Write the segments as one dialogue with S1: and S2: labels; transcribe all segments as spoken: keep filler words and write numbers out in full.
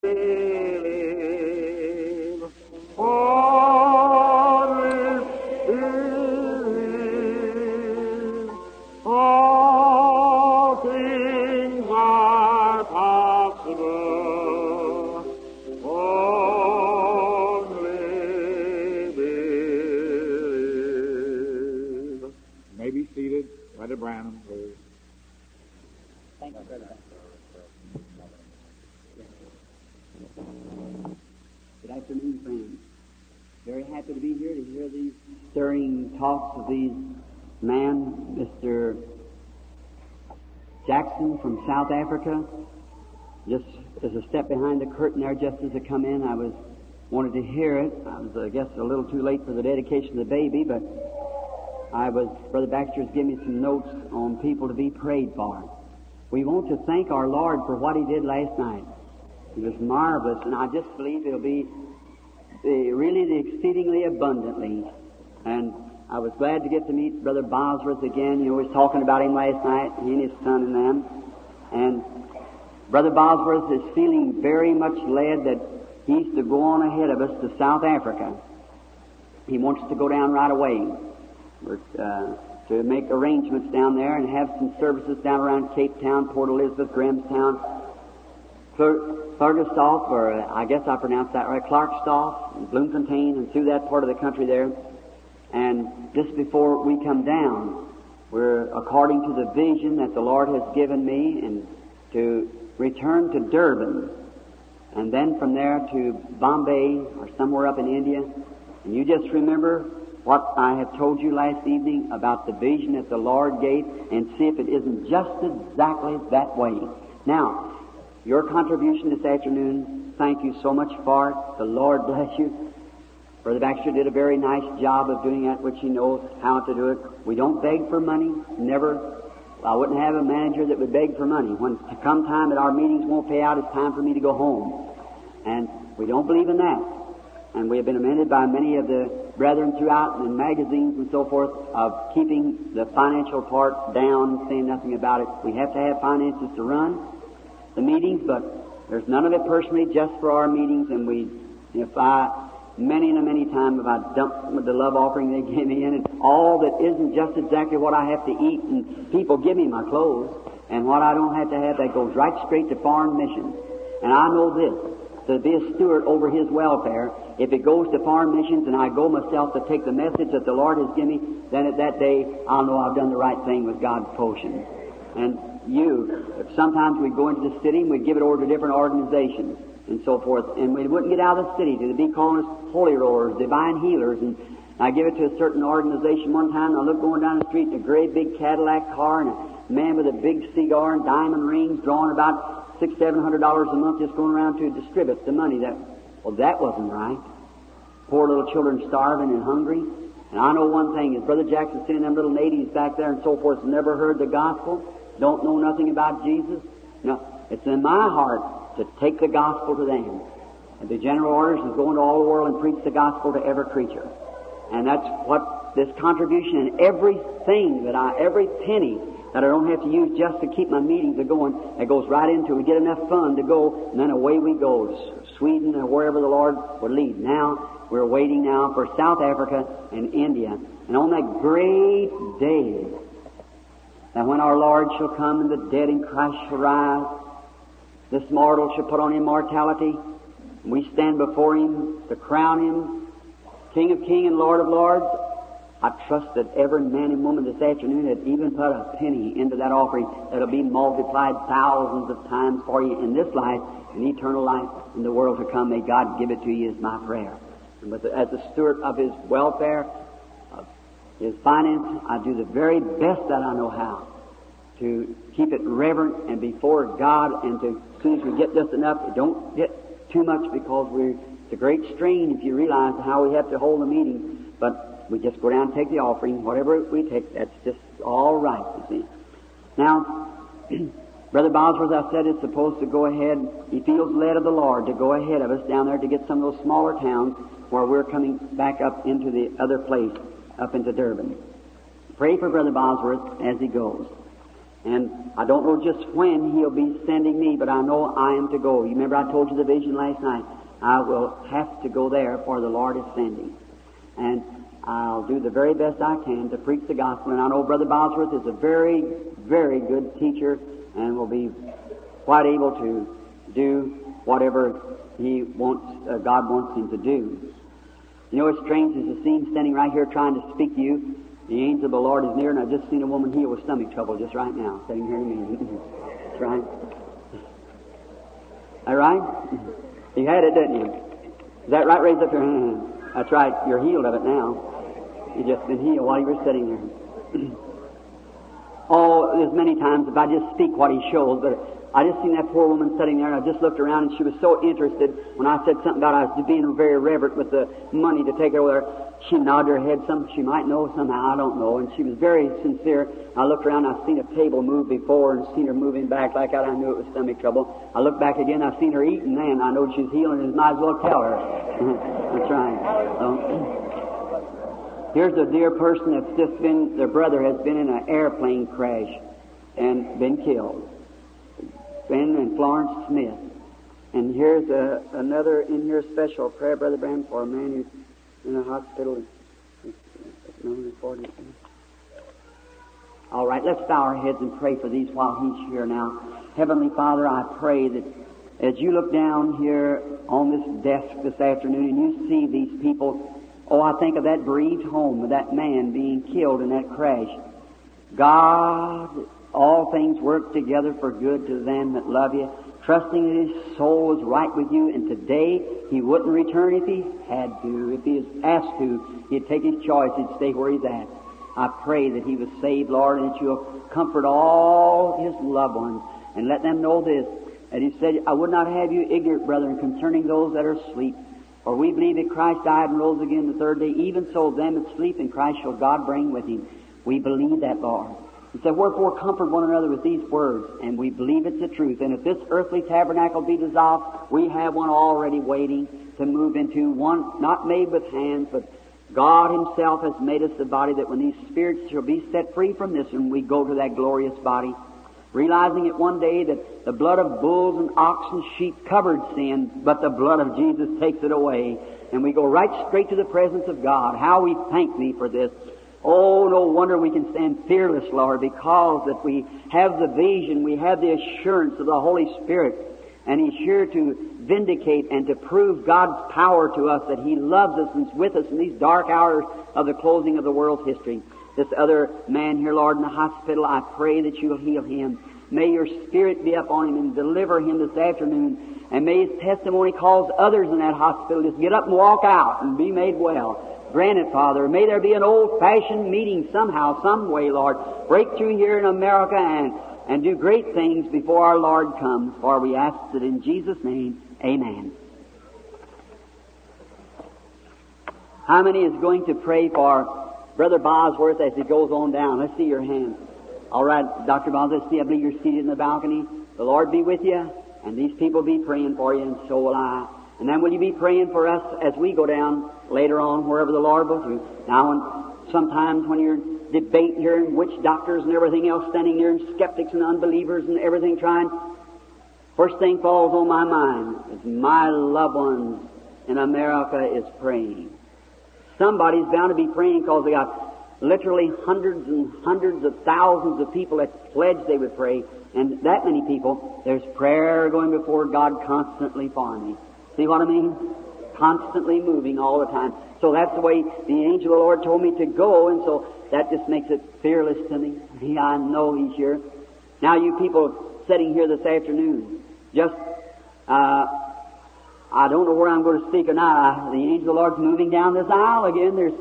S1: believe. Only believe. All things are possible. Only believe.
S2: May be seated. Brother Branham, please.
S3: Thank you, brother. Good afternoon, friends. Very happy to be here to hear these stirring talks of these man, Mister Jackson from South Africa. Just as a step behind the curtain there, just as I come in, I was wanted to hear it. I was, I guess, a little too late for the dedication of the baby, but I was, Brother Baxter's giving me some notes on people to be prayed for. We want to thank our Lord for what He did last night. It was marvelous, and I just believe it'll be the, really the exceedingly abundantly. And I was glad to get to meet Brother Bosworth again. You know, we was talking about him last night, he and his son and them. And Brother Bosworth is feeling very much led that he's to go on ahead of us to South Africa. He wants to go down right away. We're, uh, to make arrangements down there and have some services down around Cape Town, Port Elizabeth, Grahamstown, Fergusoff, or uh, I guess I pronounced that right, Clarkstoff, Bloemfontein, and through that part of the country there. And just before we come down, we're, according to the vision that the Lord has given me, and to return to Durban, and then from there to Bombay, or somewhere up in India. And you just remember what I have told you last evening about the vision that the Lord gave, and see if it isn't just exactly that way. Now, your contribution this afternoon, thank you so much for it. The Lord bless you. Brother Baxter did a very nice job of doing that, which he knows how to do it. We don't beg for money. Never. I wouldn't have a manager that would beg for money. When to come time that our meetings won't pay out, it's time for me to go home. And we don't believe in that. And we have been amended by many of the brethren throughout in magazines and so forth of keeping the financial part down, saying nothing about it. We have to have finances to run the meetings, but there's none of it personally, just for our meetings. And we, if I, many and many times, if I dump with the love offering they give me in, and all that isn't just exactly what I have to eat, and people give me my clothes, and what I don't have to have, that goes right straight to foreign missions. And I know this, to be a steward over His welfare, if it goes to foreign missions and I go myself to take the message that the Lord has given me, then at that day I'll know I've done the right thing with God's potion. And you, sometimes we go into the city and we give it over to different organizations and so forth, and we wouldn't get out of the city to be calling us holy rollers, divine healers, and I give it to a certain organization one time, and I look going down the street in a great big Cadillac car, and a man with a big cigar and diamond rings drawing about six, seven hundred dollars a month just going around to distribute the money. That, well, that wasn't right. Poor little children starving and hungry. And I know one thing, is Brother Jackson sending them little natives back there and so forth, never heard the gospel, don't know nothing about Jesus. No, it's in my heart to take the gospel to them. And the general orders is go into all the world and preach the gospel to every creature. And that's what this contribution and everything that I, every penny that I don't have to use just to keep my meetings going, it goes right into it. We get enough fun to go, and then away we go, Sweden or wherever the Lord would lead. Now, we're waiting now for South Africa and India. And on that great day, that when our Lord shall come and the dead in Christ shall rise, this mortal shall put on immortality, and we stand before Him to crown Him King of Kings and Lord of Lords. I trust that every man and woman this afternoon had even put a penny into that offering that'll be multiplied thousands of times for you in this life and eternal life in the world to come. May God give it to you, is my prayer. And with the, as the steward of His welfare, of His finance, I do the very best that I know how to keep it reverent and before God, and to, as soon as we get just enough, don't get too much, because we're, it's a great strain if you realize how we have to hold the meeting. But we just go down and take the offering. Whatever we take, that's just all right, you see. Now, Brother Bosworth, I said, is supposed to go ahead. He feels led of the Lord to go ahead of us down there to get some of those smaller towns where we're coming back up into the other place, up into Durban. Pray for Brother Bosworth as he goes. And I don't know just when He'll be sending me, but I know I am to go. You remember I told you the vision last night. I will have to go there, for the Lord is sending. And I'll do the very best I can to preach the gospel. And I know Brother Bosworth is a very, very good teacher and will be quite able to do whatever he wants, uh, God wants him to do. You know, it's strange as to see him standing right here trying to speak to you. The angel of the Lord is near, and I've just seen a woman healed with stomach trouble just right now, sitting here to me. That's right. All right? You had it, didn't you? Is that right? Raise up your hand. That's right. You're healed of it now. You've just been healed while you were sitting there. Oh, there's many times if I just speak what he shows, but I just seen that poor woman sitting there, and I just looked around, and she was so interested when I said something about I was being very reverent with the money to take her over there. She nodded her head, some she might know somehow, I don't know, and she was very sincere. I looked around, I seen a table move before, and seen her moving back like that. I knew it was stomach trouble. I looked back again, I seen her eating then. I know she was healing, and might as well tell her. That's right. So, here's a dear person that's just been, their brother has been in an airplane crash and been killed. Ben and Florence Smith. And here's a, another in here special prayer, Brother Branham, for a man who's in a hospital. All right, let's bow our heads and pray for these while he's here now. Heavenly Father, I pray that as you look down here on this desk this afternoon and you see these people, oh, I think of that bereaved home of that man being killed in that crash. God, all things work together for good to them that love you, trusting that his soul is right with you, and today he wouldn't return if he had to. If he was asked to, he'd take his choice, he'd stay where he's at. I pray that he was saved, Lord, and that you'll comfort all his loved ones, and let them know this, that he said, I would not have you ignorant, brethren, concerning those that are asleep. For we believe that Christ died and rose again the third day. Even so, them that sleep in Christ shall God bring with him. We believe that, Lord. He said, wherefore comfort one another with these words, and we believe it's the truth. And if this earthly tabernacle be dissolved, we have one already waiting to move into, one not made with hands, but God himself has made us the body, that when these spirits shall be set free from this, and we go to that glorious body, realizing it one day that the blood of bulls and ox and sheep covered sin, but the blood of Jesus takes it away, and we go right straight to the presence of God. How we thank thee for this. Oh, no wonder we can stand fearless, Lord, because that we have the vision, we have the assurance of the Holy Spirit, and he's here to vindicate and to prove God's power to us, that he loves us and is with us in these dark hours of the closing of the world's history. This other man here, Lord, in the hospital, I pray that you'll heal him. May your Spirit be upon him and deliver him this afternoon, and may his testimony cause others in that hospital to get up and walk out and be made well. Grant it, Father. May there be an old-fashioned meeting somehow, some way, Lord. Break through here in America and, and do great things before our Lord comes. For we ask it in Jesus' name. Amen. How many is going to pray for Brother Bosworth as he goes on down? Let's see your hand. All right, Doctor Bosworth, see, I believe you're seated in the balcony. The Lord be with you, and these people be praying for you, and so will I. And then will you be praying for us as we go down later on, wherever the Lord will do. Now, and sometimes when you're debating here, and witch doctors and everything else standing there, and skeptics and unbelievers and everything trying, first thing falls on my mind is my loved ones in America is praying. Somebody's bound to be praying because they got literally hundreds and hundreds of thousands of people that pledged they would pray, and that many people, there's prayer going before God constantly for me. See what I mean? Constantly moving all the time. So that's the way the angel of the Lord told me to go, and so that just makes it fearless to me. Yeah, I know he's here. Now you people sitting here this afternoon, just, uh, I don't know where I'm going to speak or not. I, the angel of the Lord's moving down this aisle again. There's,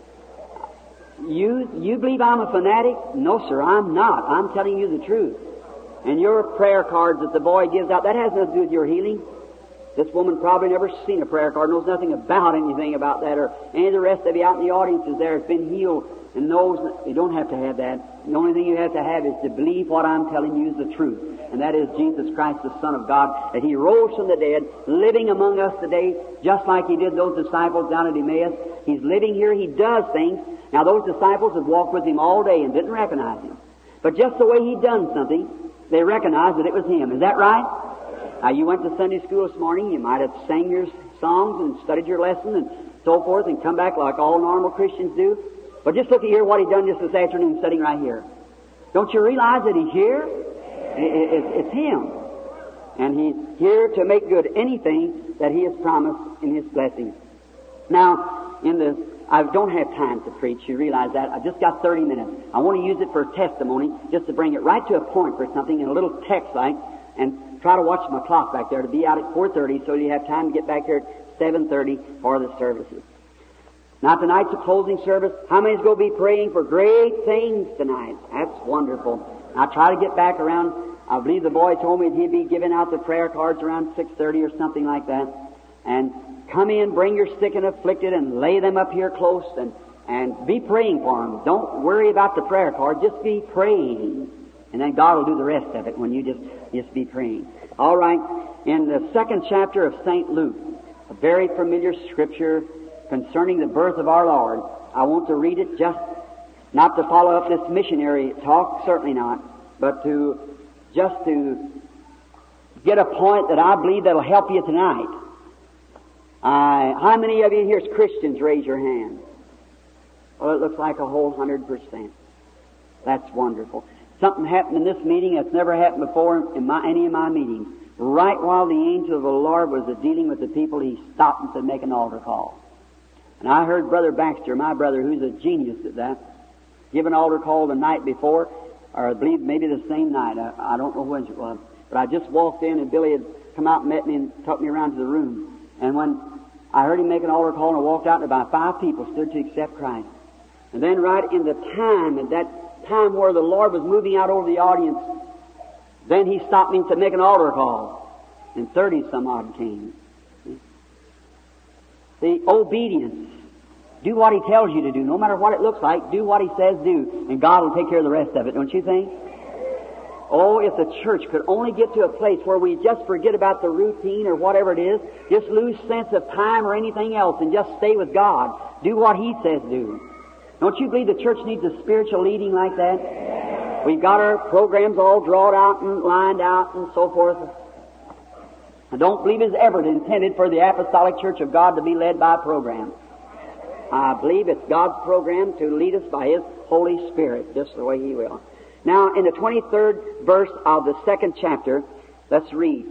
S3: you, you believe I'm a fanatic? No, sir, I'm not. I'm telling you the truth. And your prayer cards that the boy gives out, that has nothing to do with your healing. This woman probably never seen a prayer card, knows nothing about anything about that, or any of the rest of you out in the audience is there has been healed and knows that you don't have to have that. The only thing you have to have is to believe what I'm telling you is the truth, and that is Jesus Christ, the Son of God, that he rose from the dead, living among us today, just like he did those disciples down at Emmaus. He's living here, he does things. Now those disciples had walked with him all day and didn't recognize him. But just the way He'd done something, they recognized that it was Him. Is that right? Now, you went to Sunday school this morning. You might have sang your songs and studied your lesson and so forth and come back like all normal Christians do. But just look at here what He done just this afternoon sitting right here. Don't you realize that He's here? It's Him. And He's here to make good anything that He has promised in His blessings. Now, in the, I don't have time to preach. You realize that. I've just got thirty minutes. I want to use it for testimony, just to bring it right to a point for something in a little text like, and try to watch my clock back there to be out at four thirty so you have time to get back here at seven thirty for the services. Now, tonight's a closing service. How many's going to be praying for great things tonight? That's wonderful. I'll try to get back around. I believe the boy told me he'd be giving out the prayer cards around six thirty or something like that. And come in, bring your sick and afflicted, and lay them up here close, and, and be praying for them. Don't worry about the prayer card. Just be praying. And then God will do the rest of it when you just, just be praying. All right. In the second chapter of Saint Luke, a very familiar scripture concerning the birth of our Lord. I want to read it just not to follow up this missionary talk, certainly not, but to just to get a point that I believe that'll help you tonight. Uh, how many of you here as Christians raise your hand? Well, it looks like a whole hundred percent. That's wonderful. Something happened in this meeting that's never happened before in my, any of my meetings. Right while the angel of the Lord was dealing with the people, he stopped and said, make an altar call. And I heard Brother Baxter, my brother, who's a genius at that, give an altar call the night before, or I believe maybe the same night. I, I don't know when it was. But I just walked in and Billy had come out and met me and took me around to the room. And when I heard him make an altar call and I walked out, and about five people stood to accept Christ. And then right in the time, at that time where the Lord was moving out over the audience, then he stopped me to make an altar call. And thirty some odd came. The obedience. Do what He tells you to do. No matter what it looks like, do what He says do. And God will take care of the rest of it, don't you think? Oh, if the church could only get to a place where we just forget about the routine or whatever it is, just lose sense of time or anything else and just stay with God. Do what He says do. Don't you believe the church needs a spiritual leading like that? We've got our programs all drawn out and lined out and so forth. I don't believe it's ever intended for the Apostolic Church of God to be led by a program. I believe it's God's program to lead us by His Holy Spirit, just the way He will. Now, in the twenty-third verse of the second chapter, let's read.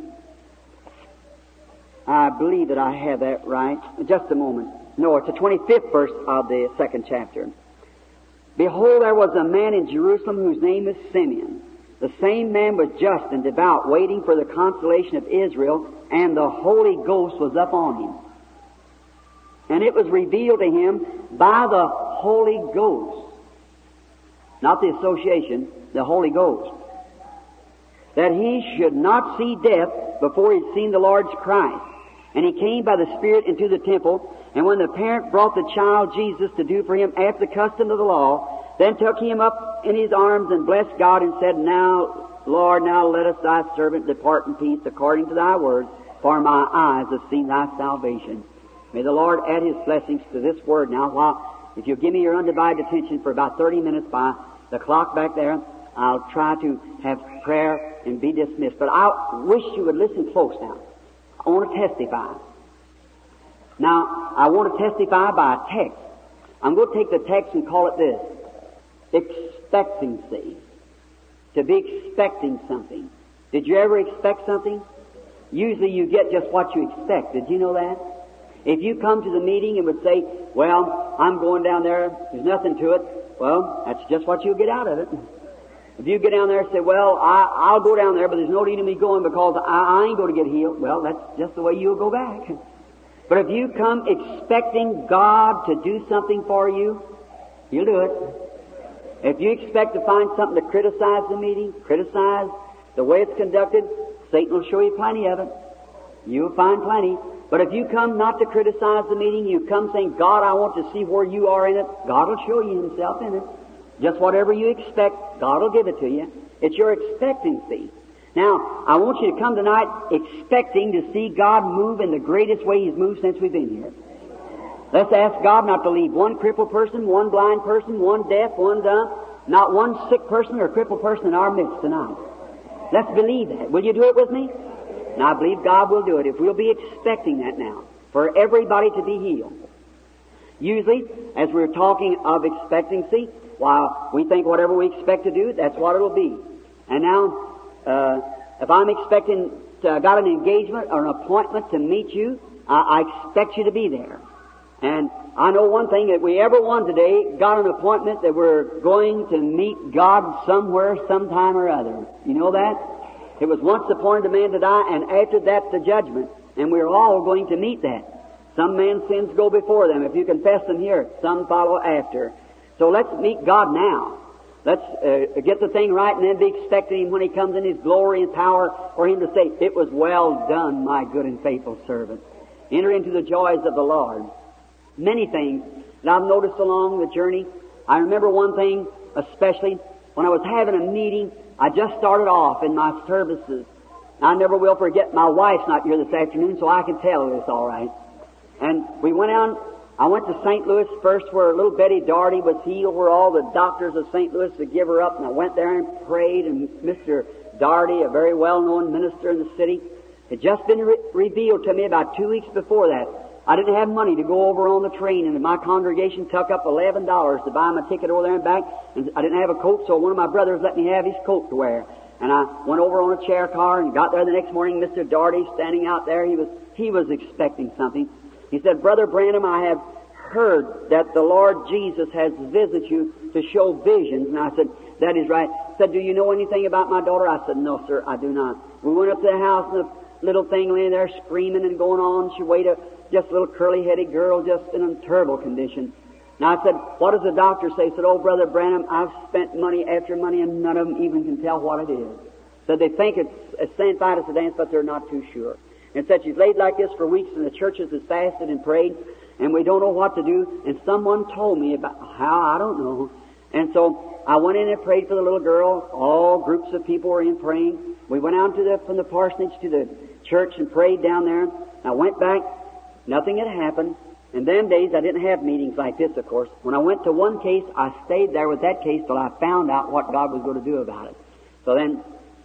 S3: I believe that I have that right. Just a moment. No, it's the twenty-fifth verse of the second chapter. Behold, there was a man in Jerusalem whose name is Simeon. The same man was just and devout, waiting for the consolation of Israel, and the Holy Ghost was up on him. And it was revealed to him by the Holy Ghost, not the association, the Holy Ghost, that he should not see death before he'd seen the Lord's Christ. And he came by the Spirit into the temple, and when the parent brought the child Jesus to do for him after the custom of the law, then took him up in his arms and blessed God and said, Now, Lord, now let us thy servant depart in peace according to thy word, for my eyes have seen thy salvation. May the Lord add His blessings to this word now. While, if you'll give me your undivided attention for about thirty minutes by the clock back there, I'll try to have prayer and be dismissed. But I wish you would listen close now. I want to testify. Now, I want to testify by a text. I'm going to take the text and call it this. Expectancy. To be expecting something. Did you ever expect something? Usually you get just what you expect. Did you know that? If you come to the meeting and would say, well, I'm going down there, there's nothing to it, well, that's just what you'll get out of it. If you get down there and say, well, I, I'll go down there, but there's no need of me going because I, I ain't going to get healed, well, that's just the way you'll go back. But if you come expecting God to do something for you, He'll do it. If you expect to find something to criticize the meeting, criticize the way it's conducted, Satan will show you plenty of it. You'll find plenty. But if you come not to criticize the meeting, you come saying, God, I want to see where you are in it, God will show you Himself in it. Just whatever you expect, God will give it to you. It's your expectancy. Now, I want you to come tonight expecting to see God move in the greatest way He's moved since we've been here. Let's ask God not to leave one crippled person, one blind person, one deaf, one dumb, not one sick person or crippled person in our midst tonight. Let's believe that. Will you do it with me? And I believe God will do it if we'll be expecting that now, for everybody to be healed. Usually, as we're talking of expectancy, while we think whatever we expect to do, that's what it'll be. And now, uh, if I'm expecting to, got an engagement or an appointment to meet you, I, I expect you to be there. And I know one thing, that we ever one today got an appointment that we're going to meet God somewhere, sometime or other. You know that? It was once appointed a man to die, and after that the judgment. And we're all going to meet that. Some man's sins go before them. If you confess them here, some follow after. So let's meet God now. Let's uh, get the thing right and then be expecting Him when He comes in His glory and power for Him to say, "It was well done, my good and faithful servant." Enter into the joys of the Lord. Many things that I've noticed along the journey. I remember one thing especially when I was having a meeting. I just started off in my services. I never will forget, my wife's not here this afternoon, so I can tell this all right. And we went out, I went to Saint Louis first, where little Betty Daugherty was healed, where all the doctors of Saint Louis would give her up, and I went there and prayed, and Mister Daugherty, a very well-known minister in the city, had just been re- revealed to me about two weeks before that. I didn't have money to go over on the train, and my congregation took up eleven dollars to buy my ticket over there and back, and I didn't have a coat, so one of my brothers let me have his coat to wear. And I went over on a chair car and got there the next morning. Mister Daugherty standing out there, he was he was expecting something. He said, "Brother Branham, I have heard that the Lord Jesus has visited you to show visions." And I said, "That is right." He said, "Do you know anything about my daughter?" I said, "No, sir, I do not." We went up to the house, and the little thing laying there screaming and going on. She weighed a, just a little curly-headed girl, just in a terrible condition. Now I said, "What does the doctor say?" He said, "Oh, Brother Branham, I've spent money after money, and none of them even can tell what it is." Said they think it's a Saint Vitus a dance, but they're not too sure. And said she's laid like this for weeks, and the churches has fasted and prayed, and we don't know what to do. And someone told me about how, I don't know. And so I went in and prayed for the little girl. All groups of people were in praying. We went out to the, from the parsonage to the church and prayed down there. I went back. Nothing had happened. In them days, I didn't have meetings like this, of course. When I went to one case, I stayed there with that case till I found out what God was going to do about it. So then,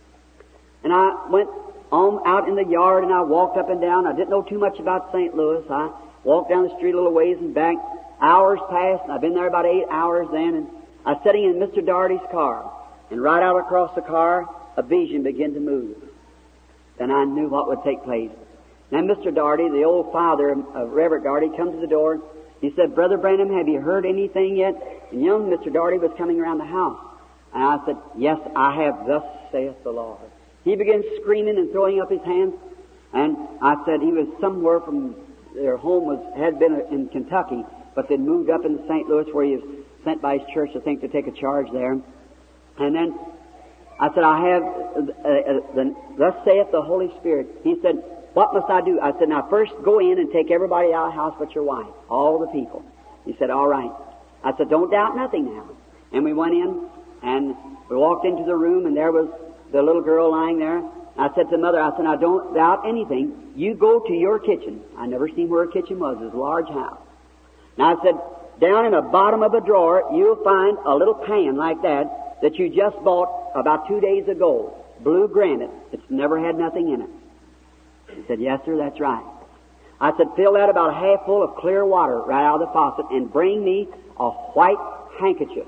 S3: and I went on out in the yard, and I walked up and down. I didn't know too much about Saint Louis. I walked down the street a little ways and back. Hours passed, and I've been there about eight hours then, and I was sitting in Mister Daugherty's car. And right out across the car, a vision began to move. Then I knew what would take place. Then Mister Daugherty, the old father of Reverend Daugherty, come to the door. He said, "Brother Branham, have you heard anything yet?" And young Mister Daugherty was coming around the house. And I said, "Yes, I have, thus saith the Lord." He began screaming and throwing up his hands. And I said he was somewhere from, their home was had been in Kentucky, but they'd moved up into Saint Louis, where he was sent by his church, I think, to take a charge there. And then I said, "I have, uh, uh, the, thus saith the Holy Spirit." He said, "What must I do?" I said, "Now first go in and take everybody out of the house but your wife, all the people." He said, "All right." I said, "Don't doubt nothing now." And we went in, and we walked into the room, and there was the little girl lying there. I said to the mother, I said, "Now don't doubt anything. You go to your kitchen." I never seen where a kitchen was. It was a large house. Now I said, "Down in the bottom of a drawer, you'll find a little pan like that that you just bought about two days ago. Blue granite. It's never had nothing in it." He said, "Yes, sir, that's right." I said, "Fill that about half full of clear water right out of the faucet and bring me a white handkerchief."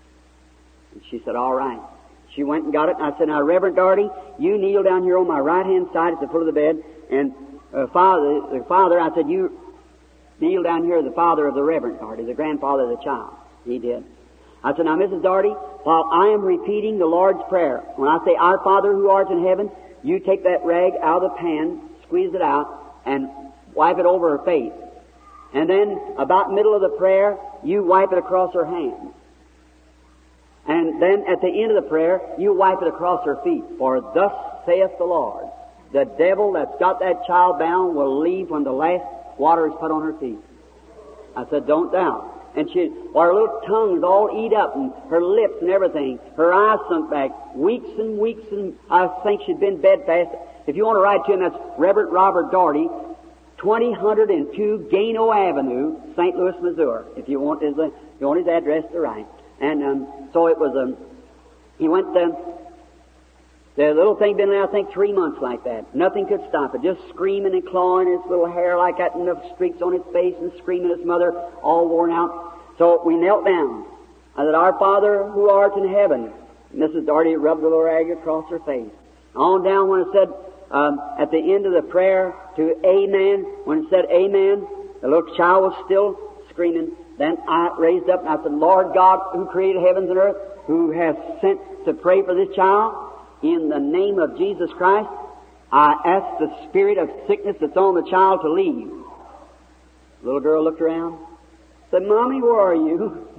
S3: And she said, "All right." She went and got it. And I said, "Now, Reverend Daugherty, you kneel down here on my right-hand side at the foot of the bed. And uh, father, the father, I said, you kneel down here, the father of the Reverend Daugherty, the grandfather of the child." He did. I said, "Now, Missus Daugherty, while I am repeating the Lord's Prayer, when I say, 'Our Father who art in heaven,' you take that rag out of the pan, squeeze it out, and wipe it over her face. And then, about middle of the prayer, you wipe it across her hands. And then, at the end of the prayer, you wipe it across her feet. For thus saith the Lord, the devil that's got that child bound will leave when the last water is put on her feet." I said, "Don't doubt." And she, well, her little tongue was all eat up, and her lips and everything. Her eyes sunk back, weeks and weeks, and I think she'd been bedfast. If you want to write to him, that's Reverend Robert Daugherty, twenty oh two Gano Avenue, Saint Louis, Missouri. If you want his, uh, you want his address to write. And um, so it was, um, he went, uh, the little thing been there, I think, three months like that. Nothing could stop it. Just screaming and clawing his little hair like that, and the streaks on his face, and screaming at his mother, all worn out. So we knelt down. I said, Our Father who art in heaven. Missus Doherty rubbed the little rag across her face. On down when it said, um, at the end of the prayer to Amen, when it said Amen, the little child was still screaming. Then I raised up and I said, Lord God, who created heavens and earth, who has sent to pray for this child, in the name of Jesus Christ, I ask the spirit of sickness that's on the child to leave. The little girl looked around, said, Mommy, where are you?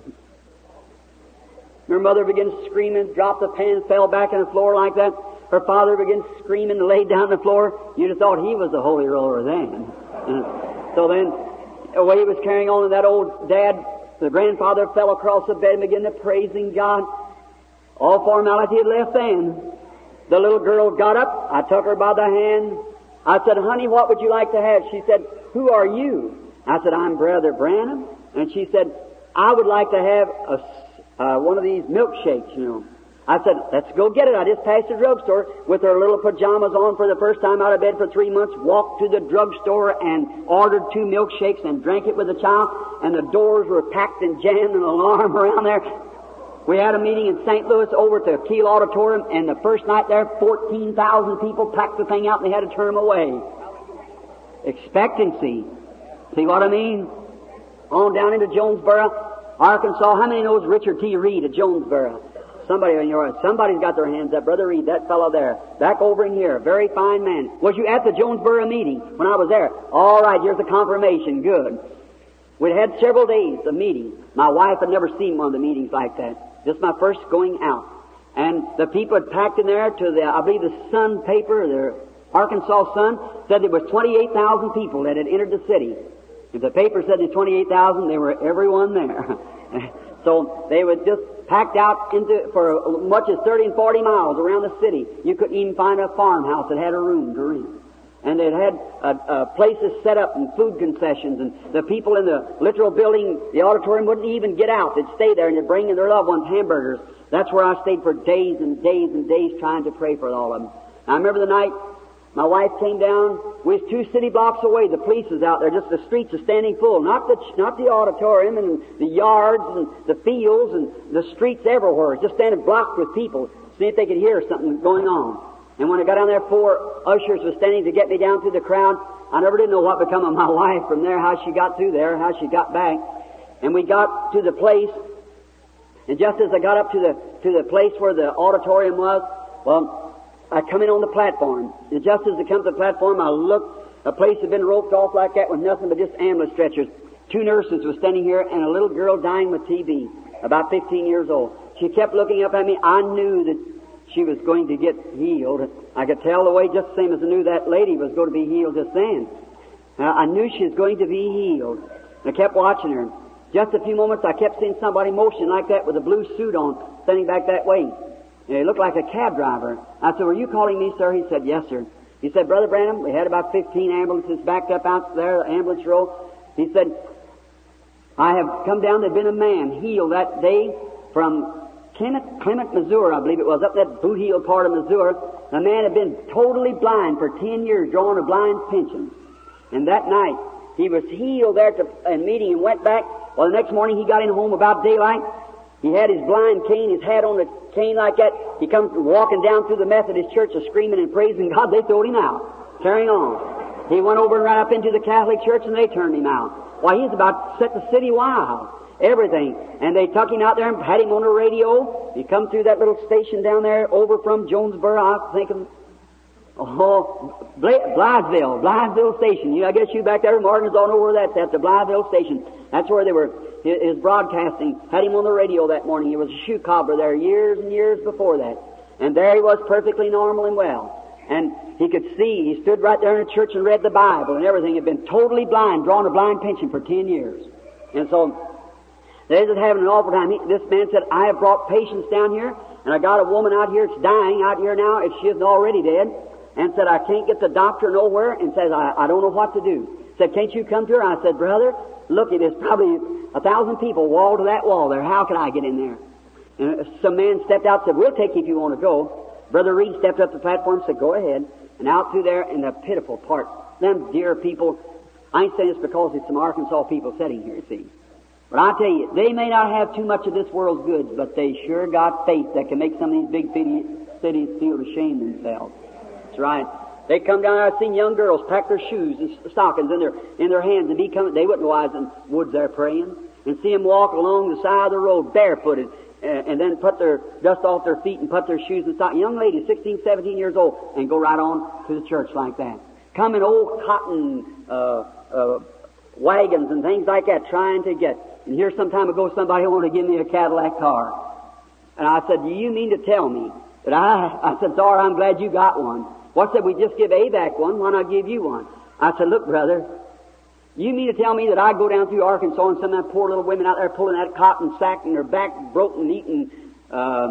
S3: Her mother began screaming, dropped the pan, fell back on the floor like that. Her father began screaming and laid down on the floor. You'd have thought he was the holy roller then. And so then, the way he was carrying on, and that old dad, the grandfather, fell across the bed and began to praising God. All formality had left then. The little girl got up. I took her by the hand. I said, Honey, what would you like to have? She said, Who are you? I said, I'm Brother Branham. And she said, I would like to have a, uh, one of these milkshakes, you know. I said, let's go get it. I just passed the drugstore with her little pajamas on for the first time out of bed for three months, walked to the drugstore and ordered two milkshakes and drank it with the child, and the doors were packed and jammed and alarm around there. We had a meeting in Saint Louis over to Kiel Auditorium, and the first night there, fourteen thousand people packed the thing out and they had to turn them away. Expectancy. See what I mean? On down into Jonesboro, Arkansas. How many knows Richard T. Reed at Jonesboro? Somebody in your, somebody's got their hands up. Brother Reed, that fellow there. Back over in here. Very fine man. Was you at the Jonesboro meeting when I was there? All right, here's the confirmation. Good. We'd had several days of meeting. My wife had never seen one of the meetings like that. Just my first going out. And the people had packed in there to the, I believe the Sun paper, the Arkansas Sun, said there was twenty-eight thousand people that had entered the city. If the paper said there's twenty-eight thousand, there were everyone there. So they were just packed out into, for much as thirty and forty miles around the city. You couldn't even find a farmhouse that had a room to rent. And they'd had uh, uh, places set up and food concessions, and the people in the literal building, the auditorium, wouldn't even get out. They'd stay there and they'd bring in their loved ones hamburgers. That's where I stayed for days and days and days trying to pray for all of them. I remember the night my wife came down. We was two city blocks away. The police was out there. Just the streets are standing full. Not the not the auditorium and the yards and the fields and the streets everywhere. Just standing blocked with people, see if they could hear something going on. And when I got down there, four ushers were standing to get me down through the crowd. I never did know what become of my wife from there, how she got through there, how she got back. And we got to the place, and just as I got up to the to the place where the auditorium was, well, I come in on the platform. And just as I come to the platform, I looked, a place had been roped off like that with nothing but just ambulance stretchers. Two nurses were standing here, and a little girl dying with T B, about fifteen years old. She kept looking up at me. I knew that she was going to get healed. I could tell the way just the same as I knew that lady was going to be healed just then. Uh, I knew she was going to be healed. I kept watching her. Just a few moments, I kept seeing somebody motioning like that with a blue suit on, standing back that way. And he looked like a cab driver. I said, were you calling me, sir? He said, yes, sir. He said, Brother Branham, we had about fifteen ambulances backed up out there, the ambulance row. He said, I have come down, there'd been a man healed that day from Clement, Clement, Missouri, I believe it was, up that Boot Heel part of Missouri. The man had been totally blind for ten years, drawing a blind pension. And that night, he was healed there to a meeting and went back. Well, the next morning he got in home about daylight. He had his blind cane, his hat on a cane like that. He comes walking down through the Methodist church, screaming and praising God. They threw him out, carrying on. He went over and ran up into the Catholic church, and they turned him out. Why, he's about to set the city wild. Everything. And they took him out there and had him on the radio. He come through that little station down there over from Jonesboro, I think of, oh, Blytheville, Blytheville Station. You, I guess you back there, Martin's all know where that's at, the Blytheville Station. That's where they were, his, his broadcasting, had him on the radio that morning. He was a shoe cobbler there years and years before that. And there he was, perfectly normal and well. And he could see, he stood right there in the church and read the Bible and everything. He had been totally blind, drawing a blind pension for ten years. And so, they was having an awful time. He, this man said, I have brought patients down here, and I got a woman out here that's dying out here now, if she isn't already dead, and said, I can't get the doctor nowhere, and says, I, I don't know what to do. Said, can't you come to her? I said, brother, look, there's probably a thousand people wall to that wall there. How can I get in there? And some man stepped out and said, we'll take you if you want to go. Brother Reed stepped up the platform and said, go ahead. And out through there in the pitiful part, them dear people, I ain't saying this because it's some Arkansas people sitting here, see. But I tell you, they may not have too much of this world's goods, but they sure got faith that can make some of these big cities feel ashamed themselves. That's right. They come down, I've seen young girls pack their shoes and stockings in their, in their hands and be coming, they wouldn't know I was in the woods there praying, and see them walk along the side of the road barefooted, and, and then put their dust off their feet and put their shoes and stockings. Young ladies, sixteen, seventeen years old, and go right on to the church like that. Come in old cotton, uh, uh, wagons and things like that, trying to get. And here some time ago, somebody wanted to give me a Cadillac car. And I said, do you mean to tell me that I, I said, sorry, I'm glad you got one. Well, I said, we just give A B A C one, why not give you one? I said, look, brother, you mean to tell me that I go down through Arkansas and some of them poor little women out there pulling that cotton sack and their back broken, eating uh,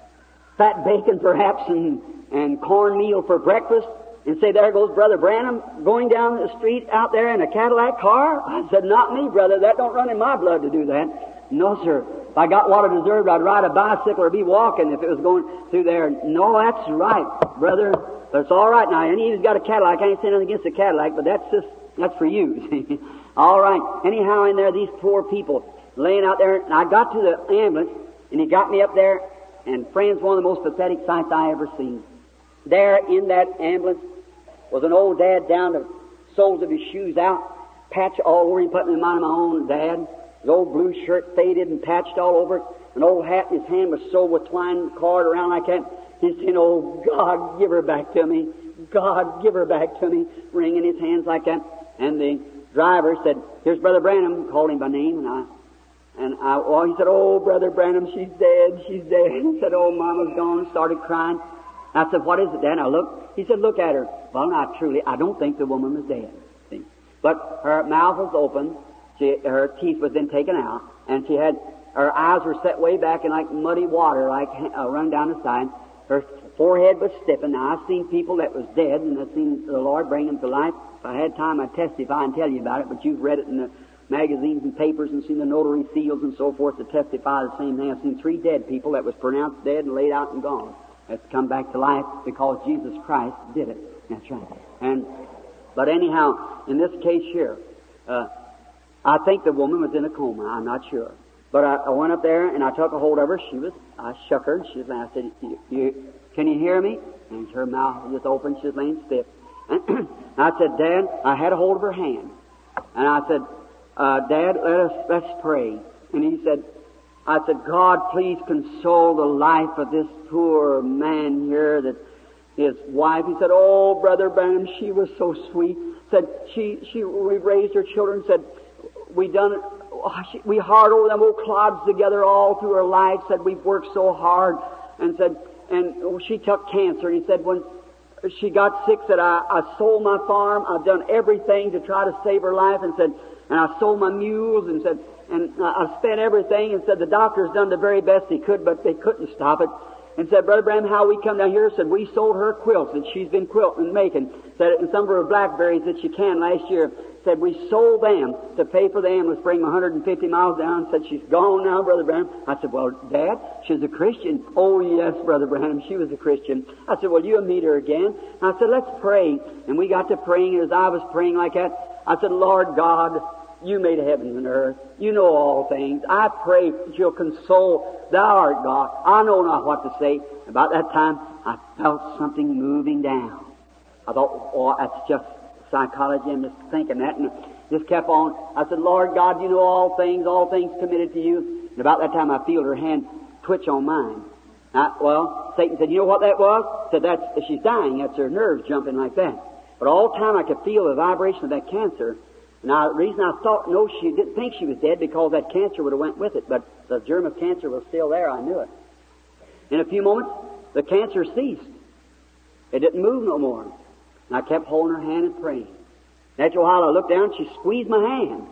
S3: fat bacon perhaps and, and cornmeal for breakfast, and say, there goes Brother Branham going down the street out there in a Cadillac car? I said, not me, brother. That don't run in my blood to do that. No, sir. If I got what I deserved, I'd ride a bicycle or be walking if it was going through there. No, that's right, brother. But it's all right now. And he's got a Cadillac. I ain't saying nothing against the Cadillac, but that's just, that's for you. See? All right. Anyhow, in there, these poor people laying out there. And I got to the ambulance, and he got me up there, and friends, one of the most pathetic sights I ever seen. There in that ambulance was an old dad down to soles of his shoes out, patch all over him, put me in mind of my own dad. His old blue shirt faded and patched all over. An old hat in his hand was sewed with twine cord around like that. He's saying, oh, God, give her back to me. God, give her back to me. Wringing his hands like that. And the driver said, here's Brother Branham, called him by name, and I, and I, well, he said, oh, Brother Branham, she's dead, she's dead. He said, oh, Mama's gone, started crying. I said, what is it, Dad? I looked. He said, look at her. Well, not truly. I don't think the woman was dead. See? But her mouth was open. She, her teeth was then taken out. And she had, her eyes were set way back in like muddy water, like uh, run down the side. Her forehead was stiffened. Now, I've seen people that was dead, and I've seen the Lord bring them to life. If I had time, I'd testify and tell you about it, but you've read it in the magazines and papers and seen the notary seals and so forth to testify the same thing. I've seen three dead people that was pronounced dead and laid out and gone. That's come back to life because Jesus Christ did it. That's right. And but anyhow, in this case here, uh, I think the woman was in a coma. I'm not sure. But I, I went up there and I took a hold of her. She was, I shook her and she was, I said, you, you, can you hear me? And her mouth was just open. She was laying stiff. And I said, Dad, I had a hold of her hand. And I said, uh, Dad, let us, let's pray. And he said, I said, God, please console the life of this poor man here, that his wife. He said, oh, Brother Branham, she was so sweet. Said, she, she, we raised her children. Said, we done it. Oh, she, we hard over them old clods together all through her life. Said, we've worked so hard. And said, and oh, she took cancer. And he said, when she got sick, said, I, I sold my farm. I've done everything to try to save her life. And said, and I sold my mules. And said, and I spent everything, and said the doctor's done the very best he could, but they couldn't stop it. And said, Brother Branham, how we come down here? Said, we sold her quilts that she's been quilting and making. Said, and some of her blackberries that she canned last year. Said, we sold them to pay for the ambulance, bring one hundred fifty miles down. Said, she's gone now, Brother Branham. I said, well, Dad, she's a Christian. Oh, yes, Brother Branham, she was a Christian. I said, well, you'll meet her again. And I said, let's pray. And we got to praying, and as I was praying like that, I said, Lord God, you made heaven and earth. You know all things. I pray that you'll console. Thou art God. I know not what to say. About that time, I felt something moving down. I thought, oh, that's just psychology. I'm just thinking that. And just kept on. I said, Lord God, you know all things. All things committed to you. And about that time, I feel her hand twitch on mine. I, well, Satan said, you know what that was? Said, that's, she's dying. That's her nerves jumping like that. But all the time, I could feel the vibration of that cancer. Now, the reason I thought, no, she didn't think she was dead because that cancer would have went with it, but the germ of cancer was still there. I knew it. In a few moments, the cancer ceased. It didn't move no more. And I kept holding her hand and praying. And after a while, I looked down, she squeezed my hand.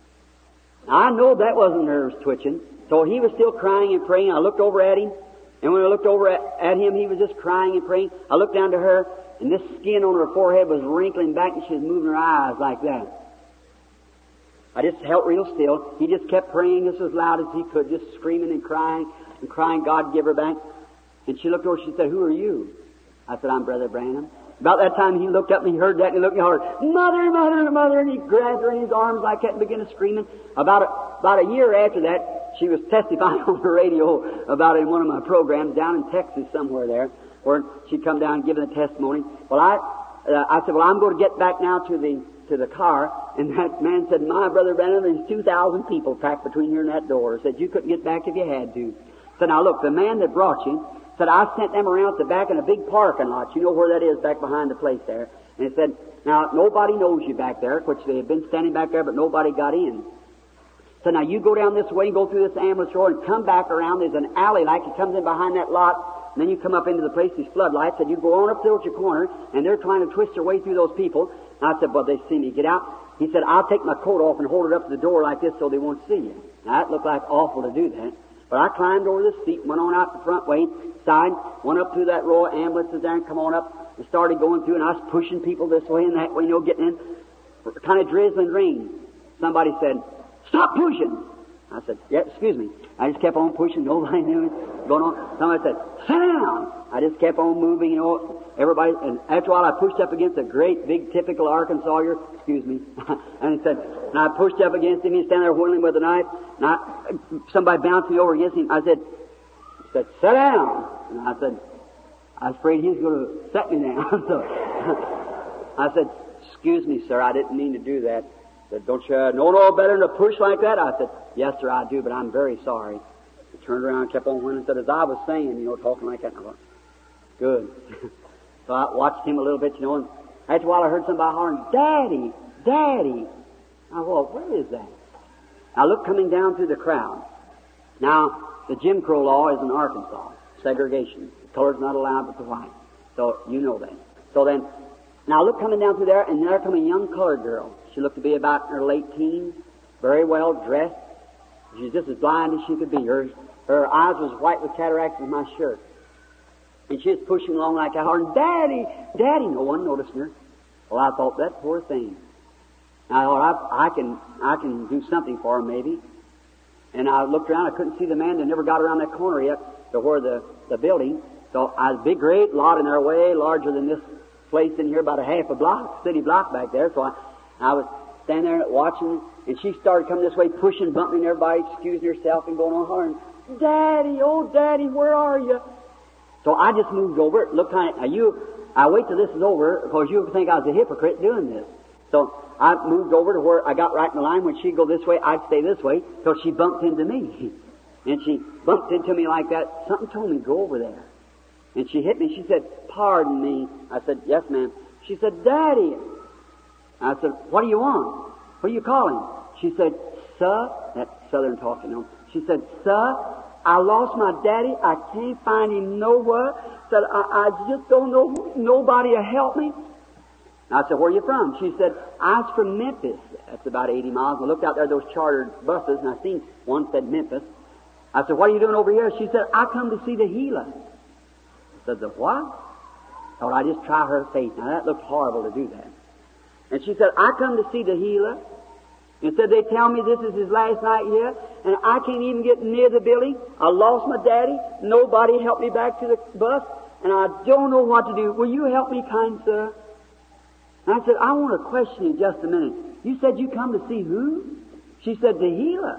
S3: Now, I know that wasn't nerves twitching, so he was still crying and praying. I looked over at him, and when I looked over at, at him, he was just crying and praying. I looked down to her, and this skin on her forehead was wrinkling back, and she was moving her eyes like that. I just held real still. He just kept praying just as loud as he could, just screaming and crying and crying, God give her back. And she looked over, she said, who are you? I said, I'm Brother Branham. About that time he looked up and he heard that and he looked at me hard. Mother, mother, mother, and he grabbed her in his arms like that and began screaming. About a, about a year after that, she was testifying on the radio about it in one of my programs down in Texas somewhere there, where she'd come down and given a testimony. Well, I, uh, I said, well, I'm going to get back now to the to the car, and that man said, my Brother Branham, there's two thousand people packed between here and that door. Said, you couldn't get back if you had to. Said, now look, the man that brought you, said, I sent them around at the back in a big parking lot. You know where that is, back behind the place there. And he said, now, nobody knows you back there, which they had been standing back there, but nobody got in. So now you go down this way and go through this ambulance door and come back around. There's an alley like it comes in behind that lot, and then you come up into the place, these floodlights, and you go on up there at your corner, and they're trying to twist their way through those people. And I said, well, they see me. Get out. He said, I'll take my coat off and hold it up to the door like this so they won't see you. Now, that looked like awful to do that. But I climbed over the seat, went on out the front way, side, went up through that row of ambulances there and come on up and started going through, and I was pushing people this way and that way, you know, getting in. Kind of drizzling rain. Somebody said, stop pushing. I said, yeah, excuse me. I just kept on pushing. Nobody knew it. Going on. Somebody said, sit down. I just kept on moving, you know. Everybody, and after a while I pushed up against a great, big, typical Arkansas, excuse me. And he said, and I pushed up against him. He's standing there whittling with a knife. And I, somebody bounced me over against him. I said, he said, sit down. And I said, I was afraid he was going to set me down. So I said, excuse me, sir, I didn't mean to do that. He said, don't you know no better than to push like that? I said, yes, sir, I do, but I'm very sorry. He turned around and kept on whittling and said, as I was saying, you know, talking like that. And I thought, good. So I watched him a little bit, you know, and after a while I heard somebody hollering, Daddy, Daddy. I thought, where is that? I looked coming down through the crowd. Now, the Jim Crow law is in Arkansas, segregation. The color's not allowed but the white. So you know that. So then, now I looked coming down through there, and there come a young colored girl. She looked to be about in her late teens, very well dressed. She's just as blind as she could be. Her, her eyes was white with cataracts in my shirt. And she was pushing along like that, hollering, Daddy, Daddy. No one noticed her. Well, I thought, that poor thing. And I thought, I, I can I can do something for her, maybe. And I looked around. I couldn't see the man. They never got around that corner yet to where the, the building. So I was a big, great lot in there, way larger than this place in here, about a half a block, city block back there. So I, I was standing there watching, and she started coming this way, pushing, bumping everybody, excusing herself and going on hollering, Daddy, oh, Daddy, where are you? So I just moved over. Look, kind of, now you, I wait till this is over because you think I was a hypocrite doing this. So I moved over to where I got right in the line. When she'd go this way, I'd stay this way till she bumped into me. And she bumped into me like that. Something told me, go over there. And she hit me. She said, pardon me. I said, yes, ma'am. She said, Daddy. I said, what do you want? What are you calling? She said, sir, that southern talk, you know. She said, sir, I lost my daddy. I can't find him nowhere. Said, I, I just don't know nobody to help me. I said, where are you from? She said, I was from Memphis. That's about eighty miles. I looked out there, those chartered buses, and I seen one said Memphis. I said, what are you doing over here? She said, I come to see the healer. I said, the what? Thought I'd just try her faith. Now that looked horrible to do that. And she said, I come to see the healer. And said, they tell me this is his last night here, and I can't even get near the building. I lost my daddy. Nobody helped me back to the bus, and I don't know what to do. Will you help me, kind sir? And I said, I want to question you just a minute. You said you come to see who? She said, the healer.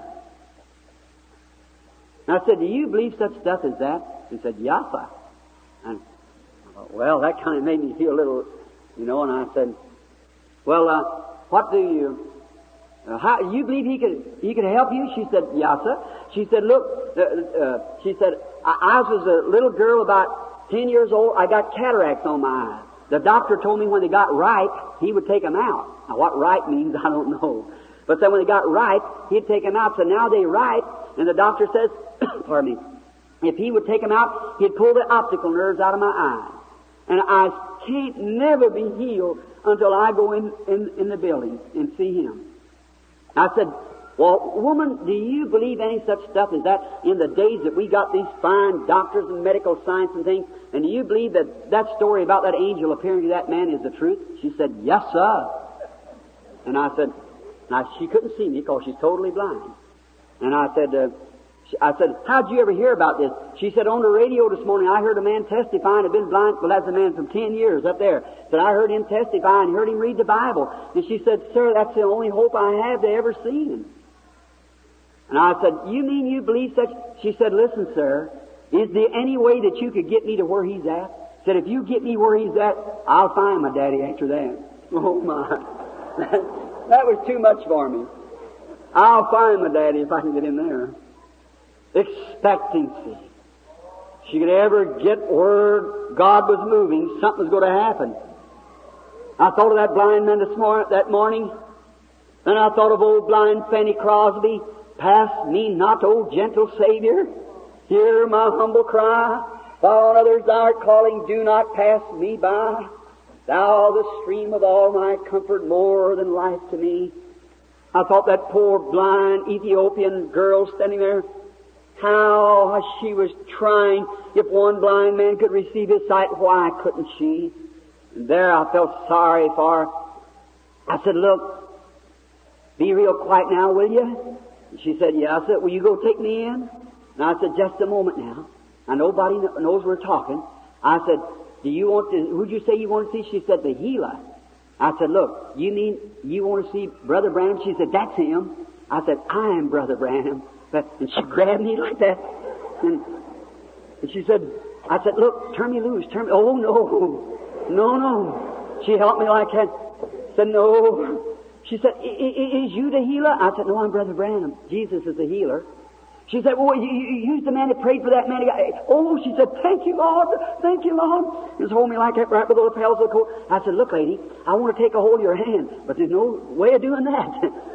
S3: And I said, do you believe such stuff as that? She said, yes, sir. And I thought, well, that kind of made me feel a little, you know, and I said, well, uh, what do you... Uh, how, you believe he could he could help you? She said, yes, sir. She said, look, uh, uh, she said, I, I was a little girl about ten years old. I got cataracts on my eyes. The doctor told me when they got ripe, he would take them out. Now, what ripe means, I don't know. But then when they got ripe, he'd take them out. So now they ripe, and the doctor says, pardon me, if he would take them out, he'd pull the optical nerves out of my eyes. And I can't never be healed until I go in, in, in the building and see him. I said, well, woman, do you believe any such stuff as that in the days that we got these fine doctors and medical science and things? And do you believe that that story about that angel appearing to that man is the truth? She said, yes, sir. And I said, Now, she couldn't see me because she's totally blind. And I said, uh, I said, how'd you ever hear about this? She said, on the radio this morning, I heard a man testifying, had been blind, well, that's a man from ten years up there. Said, I heard him testify and heard him read the Bible. And she said, sir, that's the only hope I have to ever see him. And I said, you mean you believe such? She said, listen, sir, is there any way that you could get me to where he's at? Said, if you get me where he's at, I'll find my daddy after that. Oh, my. That was too much for me. I'll find my daddy if I can get in there. Expectancy. She could ever get where God was moving, something was going to happen. I thought of that blind man this morning, that morning. Then I thought of old blind Fanny Crosby. Pass me not, O gentle Savior. Hear my humble cry. While on others thou art calling, do not pass me by. Thou, the stream of all my comfort, more than life to me. I thought that poor blind Ethiopian girl standing there, how she was trying. If one blind man could receive his sight, why couldn't she? And there I felt sorry for her. I said, look, be real quiet now, will you? And she said, yeah. I said, will you go take me in? And I said, just a moment now. Now nobody knows we're talking. I said, do you want to, who'd you say you want to see? She said, the healer. I said, look, you mean you want to see Brother Branham? She said, that's him. I said, I am Brother Branham. And she grabbed me like that. And, and she said, I said, look, turn me loose, turn me, oh no, no, no. She helped me like that. Said, no. She said, is you the healer? I said, no, I'm Brother Branham. Jesus is the healer. She said, well, you, you used the man that prayed for that man. Oh, she said, thank you, Lord. Thank you, Lord. Just hold me like that right with the lapels of the coat. I said, look, lady, I want to take a hold of your hand, but there's no way of doing that.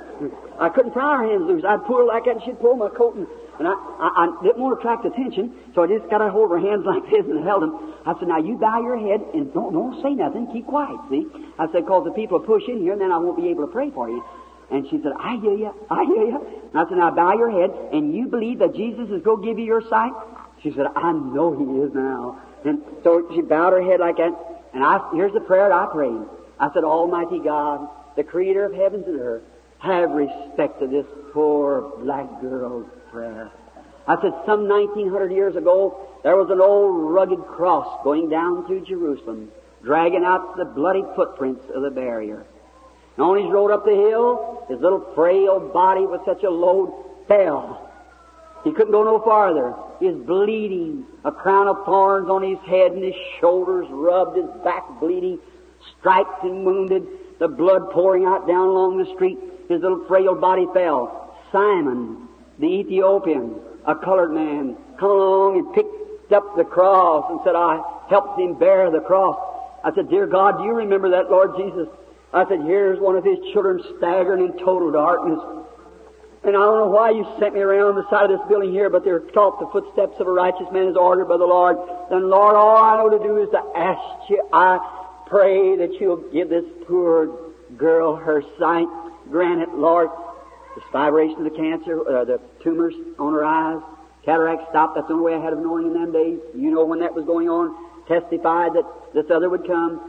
S3: I couldn't pry her hands loose. I'd pull her like that and she'd pull my coat. And, and I, I, I didn't want to attract attention, so I just got a hold of her hands like this and held them. I said, now you bow your head and don't, don't say nothing. Keep quiet, see? I said, because the people will push in here and then I won't be able to pray for you. And she said, I hear you, I hear you. And I said, now bow your head, and you believe that Jesus is going to give you your sight? She said, I know He is now. And so she bowed her head like that, and I, here's the prayer I prayed. I said, Almighty God, the Creator of heavens and earth, have respect to this poor black girl's prayer. I said, some nineteen hundred years ago, there was an old rugged cross going down through Jerusalem, dragging out the bloody footprints of the barrier. And on his road up the hill, his little frail body with such a load fell. He couldn't go no farther. He was bleeding, a crown of thorns on his head and his shoulders rubbed, his back bleeding, striped and wounded, the blood pouring out down along the street. His little frail body fell. Simon, the Ethiopian, a colored man, come along and picked up the cross and said, I helped him bear the cross. I said, dear God, do you remember that, Lord Jesus? I said, here's one of His children staggering in total darkness. And I don't know why you sent me around the side of this building here, but they're taught the footsteps of a righteous man is ordered by the Lord. Then, Lord, all I know to do is to ask you, I pray that you'll give this poor girl her sight. Grant it, Lord. The vibration of the cancer, uh, the tumors on her eyes, cataract stopped. That's the only way I had of knowing in them days. You know when that was going on. Testified that this other would come.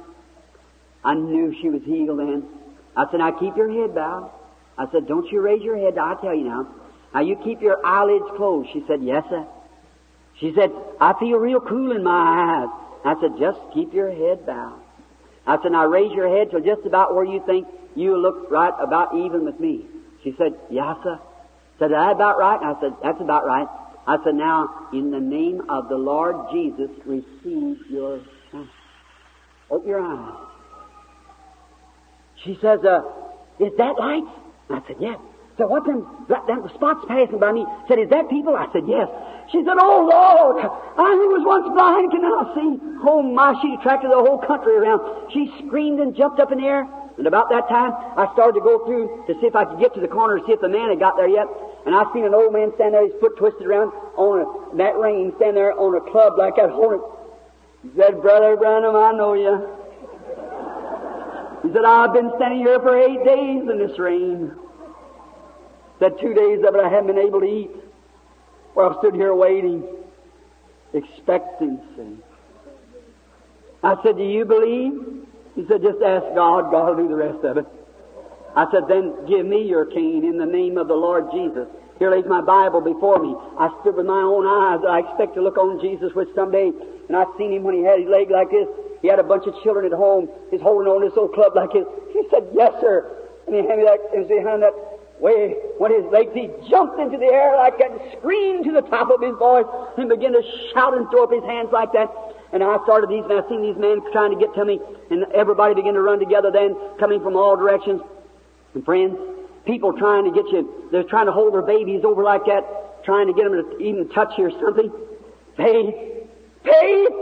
S3: I knew she was healed then. I said, now keep your head bowed. I said, don't you raise your head. I tell you now. Now you keep your eyelids closed. She said, yes, sir. She said, I feel real cool in my eyes. I said, just keep your head bowed. I said, now raise your head till just about where you think you look right about even with me. She said, yes, sir. Said, is that about right? I said, that's about right. I said, now, in the name of the Lord Jesus, receive your sight. Open your eyes. She says, uh, is that lights? I said, yes. So what them, them spots passing by me? Said, is that people? I said, yes. She said, oh Lord, I who was once blind can now see. Oh my, she attracted the whole country around. She screamed and jumped up in the air. And about that time, I started to go through to see if I could get to the corner to see if the man had got there yet. And I seen an old man stand there, his foot twisted around on a, that ring, stand there on a club like that, holding. He said, Brother Branham, I know you. He said, I've been standing here for eight days in this rain. Said two days of it I haven't been able to eat. Well, I've stood here waiting, expectancy. I said, do you believe? He said, just ask God. God will do the rest of it. I said, then give me your cane in the name of the Lord Jesus. Here lays my Bible before me. I stood with my own eyes. I expect to look on Jesus which someday, and I seen him when he had his leg like this. He had a bunch of children at home. He's holding on this old club like this. He said, yes, sir. And he handed me that, and behind that way, when his legs, he jumped into the air like that and screamed to the top of his voice and began to shout and throw up his hands like that. And I started these, and I seen these men trying to get to me, and everybody began to run together then, coming from all directions. And friends, people trying to get you, they're trying to hold their babies over like that, trying to get them to even touch you or something. Faith, faith,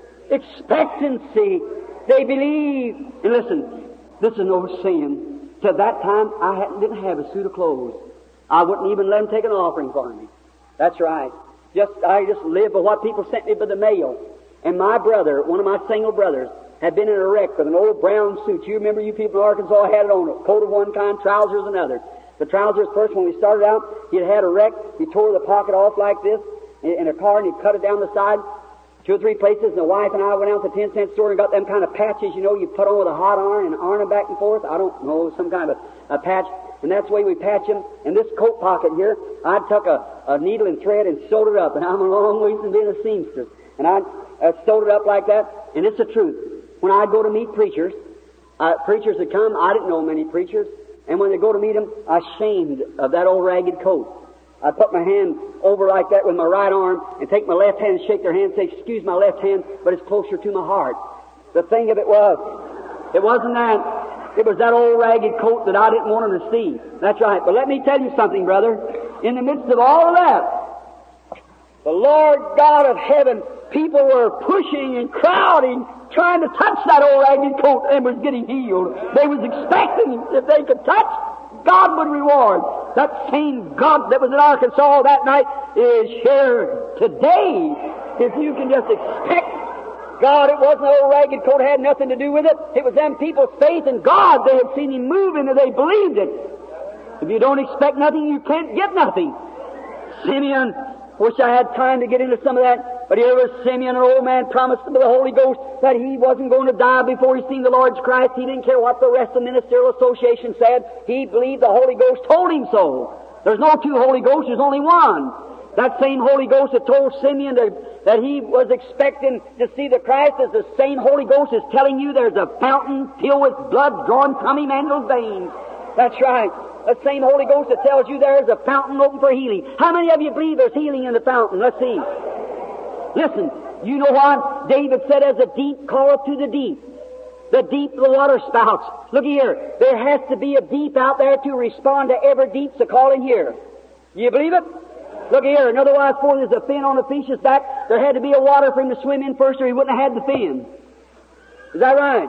S3: expectancy. They believe. And listen, this is no sin. To that time, I hadn't, didn't have a suit of clothes. I wouldn't even let them take an offering for me. That's right. Just I just lived by what people sent me by the mail. And my brother, one of my single brothers, had been in a wreck with an old brown suit. You remember, you people in Arkansas had it on, a coat of one kind, trousers another. The trousers first, when we started out, he had had a wreck. He tore the pocket off like this in a car, and he cut it down the side, two or three places. And the wife and I went out to the ten cent store and got them kind of patches, you know, you put on with a hot iron and iron them back and forth. I don't know, some kind of a, a patch. And that's the way we patch them. And this coat pocket here, I took a, a needle and thread and sewed it up. And I'm a long ways from being a seamstress. And I uh, sewed it up like that. And it's the truth. When I'd go to meet preachers, uh, preachers would come. I didn't know many preachers. And when they go to meet them, I was ashamed of that old ragged coat. I'd put my hand over like that with my right arm and take my left hand and shake their hand and say, excuse my left hand, but it's closer to my heart. The thing of it was, it wasn't that. It was that old ragged coat that I didn't want them to see. That's right. But let me tell you something, brother. In the midst of all of that, the Lord God of heaven, people were pushing and crowding, trying to touch that old ragged coat, and was getting healed. They was expecting if they could touch, God would reward. That same God that was in Arkansas that night is here today. If you can just expect God, it wasn't an old ragged coat, had nothing to do with it. It was them people's faith in God. They had seen Him moving and they believed it. If you don't expect nothing, you can't get nothing. Simeon, wish I had time to get into some of that, but here was Simeon, an old man, promised to the Holy Ghost that he wasn't going to die before he seen the Lord's Christ. He didn't care what the rest of the ministerial association said. He believed the Holy Ghost told him so. There's no two Holy Ghosts, there's only one. That same Holy Ghost that told Simeon that, that he was expecting to see the Christ is the same Holy Ghost is telling you there's a fountain filled with blood drawn from Emmanuel's veins. That's right. The same Holy Ghost that tells you there is a fountain open for healing. How many of you believe there's healing in the fountain? Let's see. Listen, you know what? David said, as the deep calleth to the deep. The deep, the water spouts. Look here. There has to be a deep out there to respond to every deep's a calling here. You believe it? Look here, and otherwise, before there's a fin on the fish's back, there had to be a water for him to swim in first, or he wouldn't have had the fin. Is that right?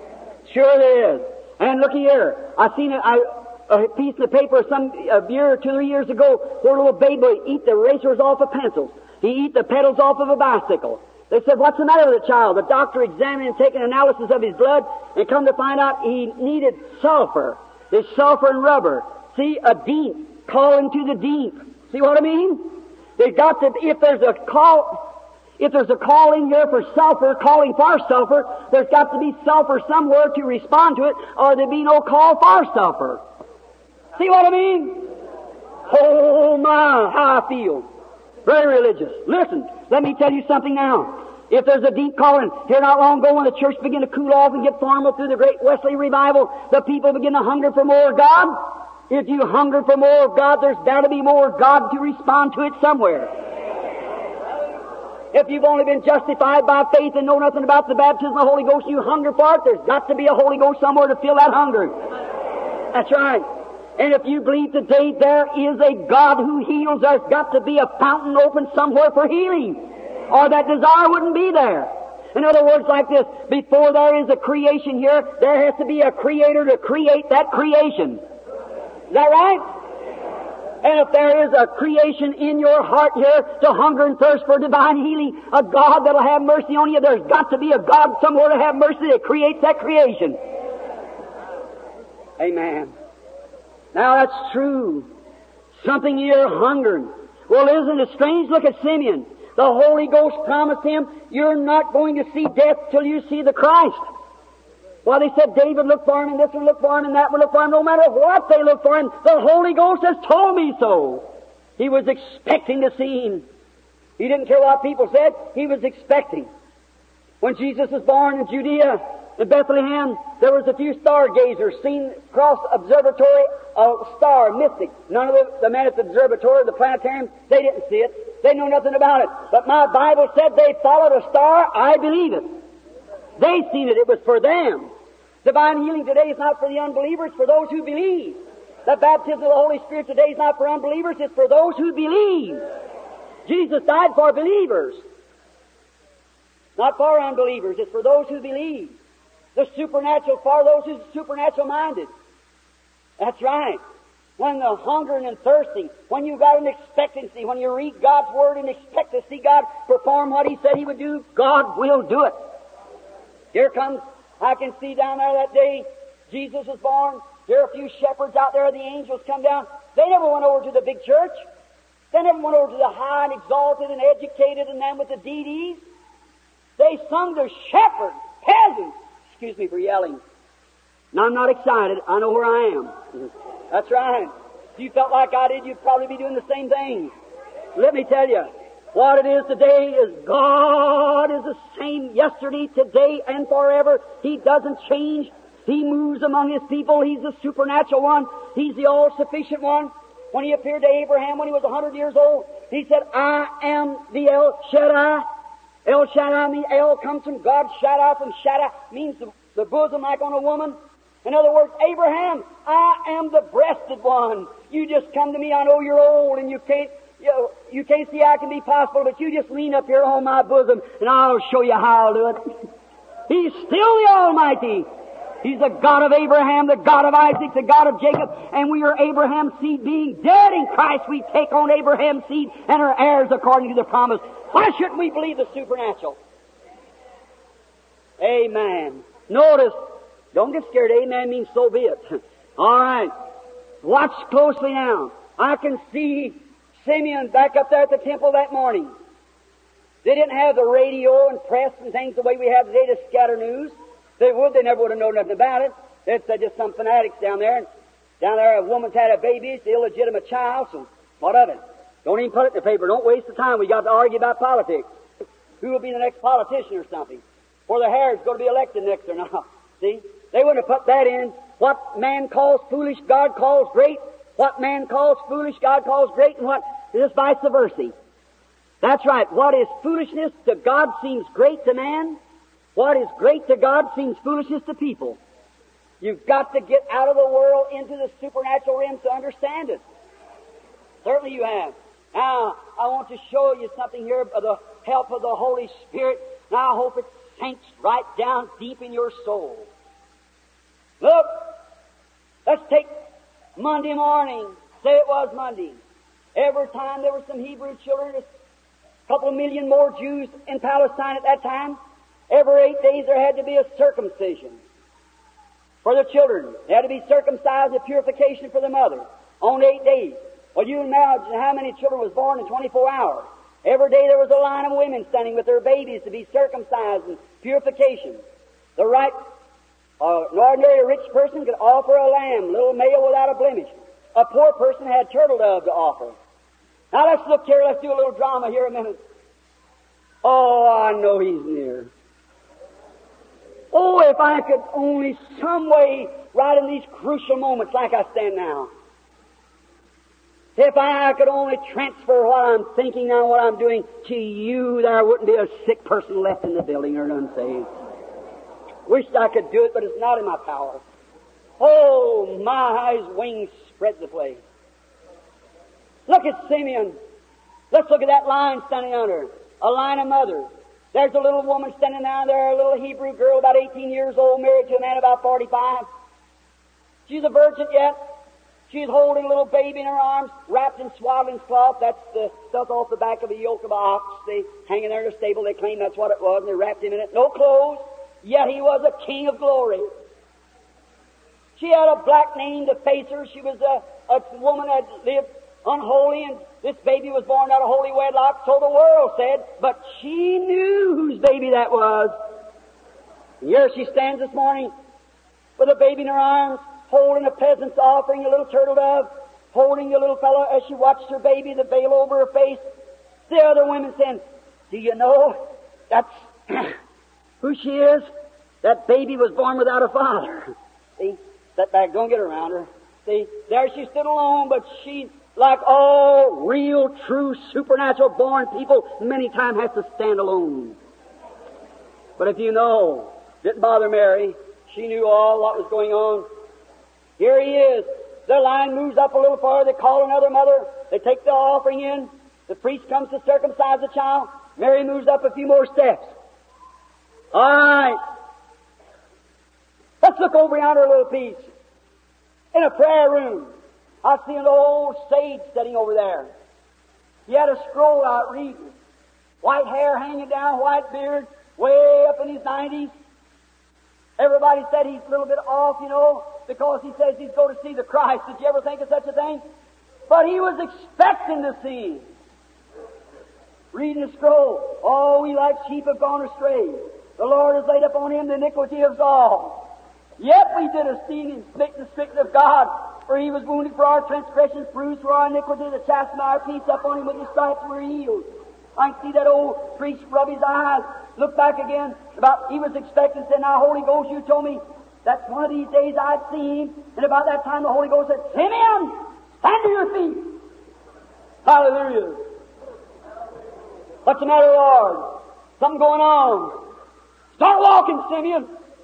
S3: Sure there is. And look here, I seen a, I, a piece of paper some a year or two, three years ago, where a little baby would eat the racers off of pencils. He eat the pedals off of a bicycle. They said, what's the matter with the child? The doctor examined and taken analysis of his blood, and come to find out he needed sulfur. There's sulfur and rubber. See, a deep, calling to the deep. See what I mean? They've got to, if there's a call, if there's a calling here for sulfur, calling for sulfur, there's got to be sulfur somewhere to respond to it, or there'd be no call for sulfur. See what I mean? Oh my, how I feel. Very religious. Listen, let me tell you something now. If there's a deep calling, here not long ago when the church began to cool off and get formal through the great Wesley revival, the people begin to hunger for more of God. If you hunger for more of God, there's got to be more of God to respond to it somewhere. If you've only been justified by faith and know nothing about the baptism of the Holy Ghost, you hunger for it, there's got to be a Holy Ghost somewhere to fill that hunger. That's right. And if you believe today there is a God who heals, there's got to be a fountain open somewhere for healing, or that desire wouldn't be there. In other words, like this, before there is a creation here, there has to be a creator to create that creation. Is that right? And if there is a creation in your heart here to hunger and thirst for divine healing, a God that'll have mercy on you, there's got to be a God somewhere to have mercy that creates that creation. Amen. Now that's true. Something you're hungering. Well, isn't it strange? Look at Simeon. The Holy Ghost promised him, you're not going to see death till you see the Christ. Well, they said David looked for him, and this one looked for him, and that one looked for him. No matter what they looked for him, the Holy Ghost has told me so. He was expecting to see him. He didn't care what people said. He was expecting. When Jesus was born in Judea, in Bethlehem, there was a few stargazers seen across the observatory, a star, mystic. None of the, the men at the observatory, the planetarium, they didn't see it. They know nothing about it. But my Bible said they followed a star. I believe it. They seen it. It was for them. Divine healing today is not for the unbelievers, it's for those who believe. The baptism of the Holy Spirit today is not for unbelievers, it's for those who believe. Jesus died for believers. Not for unbelievers, it's for those who believe. The supernatural for those who are supernatural minded. That's right. When the hungering and thirsting, when you've got an expectancy, when you read God's Word and expect to see God perform what He said He would do, God will do it. Here comes, I can see down there that day, Jesus was born. There are a few shepherds out there, the angels come down. They never went over to the big church. They never went over to the high and exalted and educated and them with the D Ds. They sung to shepherds, peasants. Excuse me for yelling. Now, I'm not excited. I know where I am. That's right. If you felt like I did, you'd probably be doing the same thing. Let me tell you, what it is today is God is the same yesterday, today, and forever. He doesn't change. He moves among His people. He's the supernatural one. He's the all-sufficient one. When He appeared to Abraham when he was a hundred years old, He said, I am the El Shaddai. El Shaddai means El comes from God. Shaddai from Shaddai means the, the bosom like on a woman. In other words, Abraham, I am the breasted one. You just come to me. I know you're old and you can't, you know, you can't see how it can be possible, but you just lean up here on my bosom and I'll show you how I'll do it. He's still the Almighty. He's the God of Abraham, the God of Isaac, the God of Jacob, and we are Abraham's seed. Being dead in Christ, we take on Abraham's seed and are heirs according to the promise. Why shouldn't we believe the supernatural? Amen. Notice, don't get scared. Amen means so be it. All right. Watch closely now. I can see Simeon back up there at the temple that morning. They didn't have the radio and press and things the way we have today to scatter news. They would, they never would have known nothing about it. They'd say just some fanatics down there. And down there, a woman's had a baby, it's an illegitimate child, so what of it? Don't even put it in the paper. Don't waste the time. We got to argue about politics. Who will be the next politician or something? Or the Harrod's going to be elected next or not. See? They wouldn't have put that in. What man calls foolish, God calls great. What man calls foolish, God calls great. And what is vice versa. That's right. What is foolishness to God seems great to man. What is great to God seems foolishness to people. You've got to get out of the world into the supernatural realm to understand it. Certainly you have. Now, I want to show you something here by the help of the Holy Spirit. Now, I hope it sinks right down deep in your soul. Look, let's take Monday morning. Say it was Monday. Every time there were some Hebrew children, a couple of million more Jews in Palestine at that time. Every eight days there had to be a circumcision for the children. They had to be circumcised, a purification for the mother, on eight days. Well, you imagine how many children was born in twenty-four hours. Every day there was a line of women standing with their babies to be circumcised and purification. The right, uh, an ordinary rich person could offer a lamb, little male without a blemish. A poor person had turtle dove to offer. Now let's look here, let's do a little drama here a minute. Oh, I know He's near. Oh, if I could only some way, right in these crucial moments like I stand now, if I could only transfer what I'm thinking now, what I'm doing to you, there wouldn't be a sick person left in the building or unsaved. Wished I could do it, but it's not in my power. Oh, my, His wings spread the place. Look at Simeon. Let's look at that line standing under. A line of mothers. There's a little woman standing down there, a little Hebrew girl about eighteen years old, married to a man about forty-five. She's a virgin yet. She's holding a little baby in her arms, wrapped in swaddling cloth. That's the stuff off the back of a yoke of an ox. They hang in there in the stable. They claim that's what it was, and they wrapped him in it. No clothes, yet he was a king of glory. She had a black name to face her. She was a, a woman that lived unholy, and this baby was born out of holy wedlock, so the world said, but she knew whose baby that was. And here she stands this morning, with a baby in her arms, holding a peasant's offering, a little turtle dove, holding the little fellow as she watched her baby, the veil over her face. The other women saying, do you know that's who she is? That baby was born without a father. See, that back, don't get around her. See, there she stood alone, but she, like all real, true, supernatural born people, many times has to stand alone. But if you know, didn't bother Mary. She knew all what was going on. Here he is. The line moves up a little farther. They call another mother. They take the offering in. The priest comes to circumcise the child. Mary moves up a few more steps. All right. Let's look over yonder a little piece. In a prayer room, I see an old sage sitting over there. He had a scroll out reading. White hair hanging down, white beard, way up in his nineties. Everybody said he's a little bit off, you know, because he says he's going to see the Christ. Did you ever think of such a thing? But he was expecting to see him. Reading the scroll. All we like sheep have gone astray. The Lord has laid upon him the iniquity of us all. Yet we did esteem him smitten, smitten of God. For he was wounded for our transgressions, bruised for our iniquity. The chastisement of our peace upon him, with his stripes we were healed. I can see that old priest rub his eyes, look back again. About he was expecting, said, now, Holy Ghost, you told me that one of these days I'd see him. And about that time the Holy Ghost said, Simeon, stand to your feet. Hallelujah. What's the matter, Lord? Something going on. Start walking, Simeon.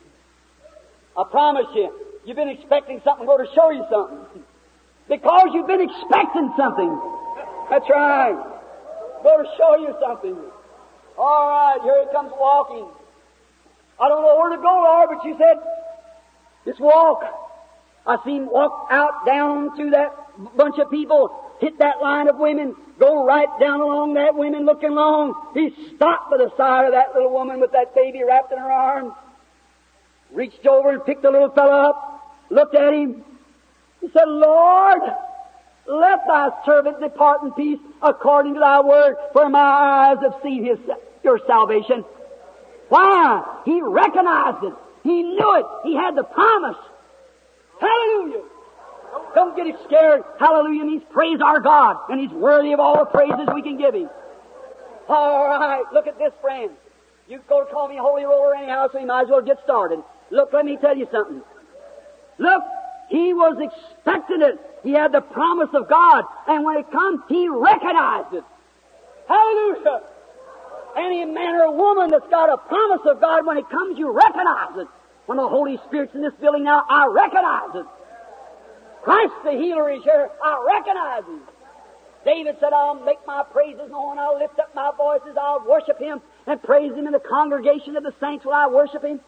S3: I promise you, you've been expecting something. I'm going to show you something. Because you've been expecting something. That's right. I'm going to show you something. All right, here he comes walking. I don't know where to go, Lord, but you said, just walk. I see him walk out down through that bunch of people, hit that line of women, go right down along that women looking long. He stopped by the side of that little woman with that baby wrapped in her arms. Reached over and picked the little fellow up, looked at him. He said, Lord, let thy servant depart in peace according to thy word, for my eyes have seen his, your salvation. Why? He recognized it. He knew it. He had the promise. Hallelujah. Don't get scared. Hallelujah means praise our God, and he's worthy of all the praises we can give him. All right, look at this, friend. You go to call me holy roller anyhow, so you might as well get started. Look, let me tell you something. Look, he was expecting it. He had the promise of God, and when it comes, he recognized it. Hallelujah. Any man or woman that's got a promise of God, when it comes, you recognize it. When the Holy Spirit's in this building now, I recognize it. Christ the healer is here. I recognize him. David said, I'll make my praises known. I'll lift up my voices. I'll worship him and praise him in the congregation of the saints. Will I worship him?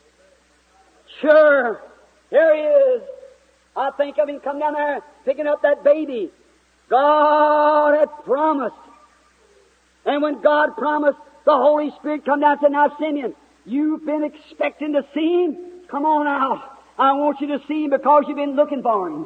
S3: Sure. Here he is. I think of him come down there picking up that baby. God had promised. And when God promised, the Holy Spirit come down and said, now, Simeon, you've been expecting to see him. Come on out. I want you to see him because you've been looking for him.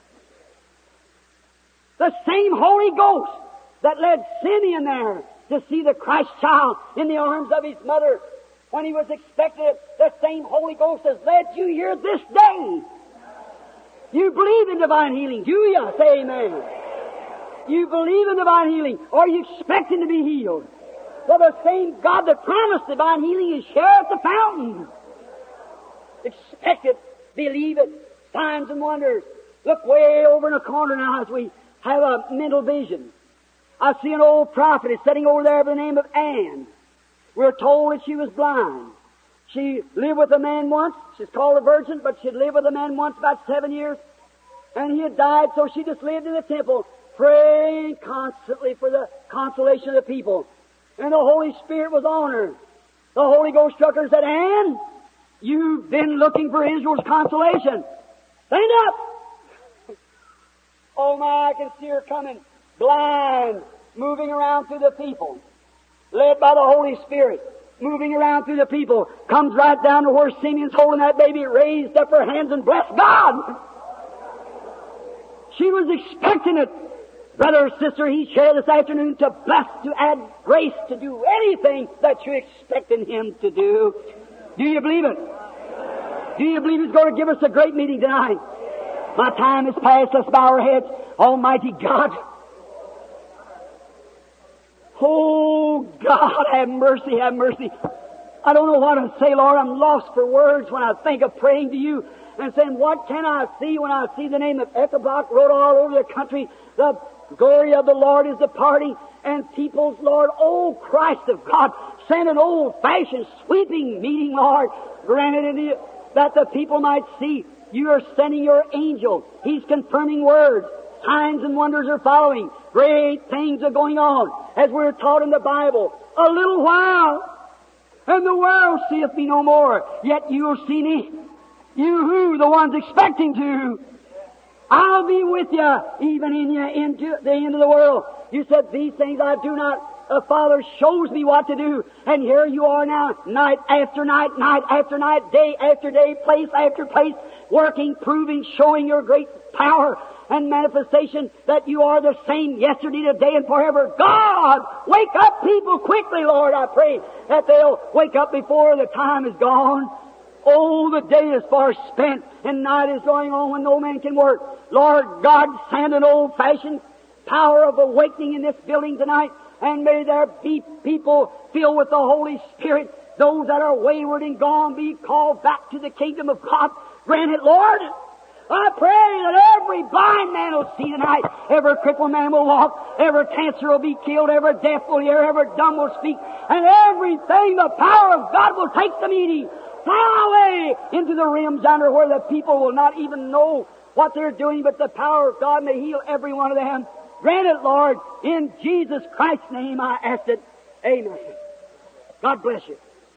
S3: The same Holy Ghost that led Simeon there to see the Christ child in the arms of his mother when he was expected, the same Holy Ghost has led you here this day. You believe in divine healing, do you? Say amen. You believe in divine healing, or are you expecting to be healed? Well, the same God that promised divine healing is here at the fountain. Expect it, believe it, signs and wonders. Look way over in the corner now as we have a mental vision. I see an old prophetess sitting over there by the name of Anne. We're told that she was blind. She lived with a man once. She's called a virgin, but she'd lived with a man once about seven years. And he had died, so she just lived in the temple, praying constantly for the consolation of the people. And the Holy Spirit was on her. The Holy Ghost struck her and said, Anne, you've been looking for Israel's consolation. Stand up! Oh my, I can see her coming, blind, moving around through the people, led by the Holy Spirit, moving around through the people, comes right down to where Simeon's holding that baby, raised up her hands and blessed God. She was expecting it. Brother or sister, he's here this afternoon to bless, to add grace, to do anything that you're expecting him to do. Do you believe it? Do you believe He's going to give us a great meeting tonight? My time is past. Let's bow our heads. Almighty God. Oh, God, have mercy, have mercy. I don't know what to say, Lord. I'm lost for words when I think of praying to You and saying, what can I see when I see the name of Eckelbach wrote all over the country? The glory of the Lord is departing, and people's, Lord, oh, Christ of God, send an old-fashioned sweeping meeting, Lord, granted in You, that the people might see You are sending Your angel. He's confirming words. Signs and wonders are following. Great things are going on, as we're taught in the Bible. A little while, and the world seeth Me no more. Yet You'll see Me. You who, the ones expecting to. I'll be with you, even in you, into the end of the world. You said, these things I do not. The Father shows Me what to do. And here You are now, night after night, night after night, day after day, place after place, working, proving, showing Your great power and manifestation that You are the same yesterday, today, and forever. God, wake up people quickly, Lord, I pray, that they'll wake up before the time is gone. Oh, the day is far spent, and night is going on when no man can work. Lord God, send an old-fashioned power of awakening in this building tonight, and may there be people filled with the Holy Spirit. Those that are wayward and gone be called back to the kingdom of God. Grant it, Lord. I pray that every blind man will see tonight, every crippled man will walk, every cancer will be killed, every deaf will hear, every dumb will speak, and everything, the power of God will take the meeting far away into the realms under where the people will not even know what they're doing, but the power of God may heal every one of them. Grant it, Lord, in Jesus Christ's name I ask it. Amen. God bless you.